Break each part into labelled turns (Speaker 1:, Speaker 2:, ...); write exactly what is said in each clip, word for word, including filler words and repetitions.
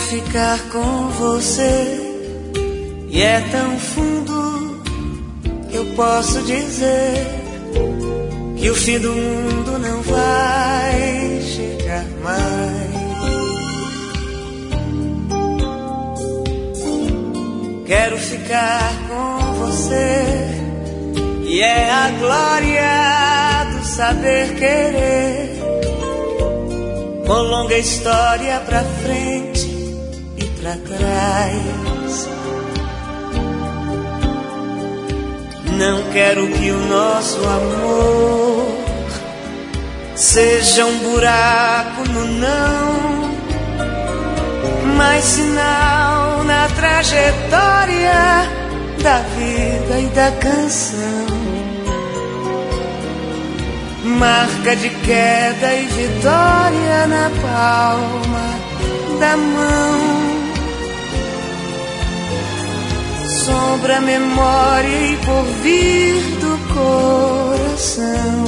Speaker 1: ficar com você, e é tão fundo que eu posso dizer que o fim do mundo não vai chegar mais. Quero ficar com você, e é a glória do saber querer, com longa história pra frente e pra trás. Não quero que o nosso amor seja um buraco no não, mas sinal na trajetória da vida e da canção, marca de queda e vitória na palma da mão, sombra, memória e porvir do coração.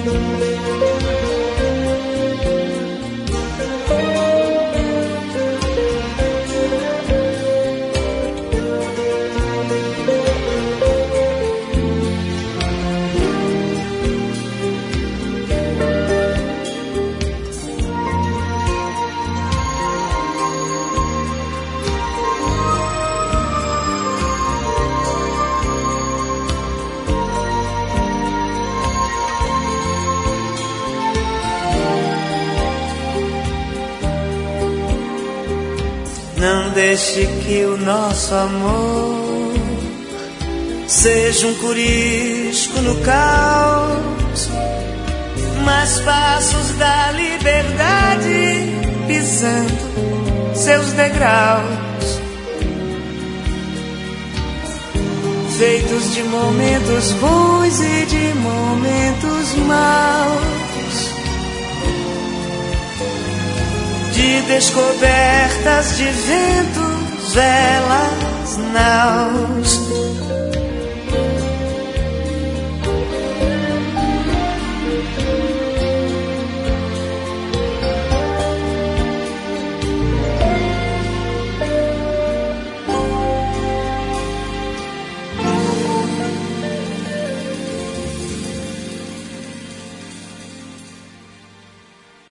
Speaker 1: Não deixe que o nosso amor seja um corisco no caos, mas passos da liberdade pisando seus degraus, feitos de momentos bons e de momentos maus, de descobertas de ventos, velas, naus.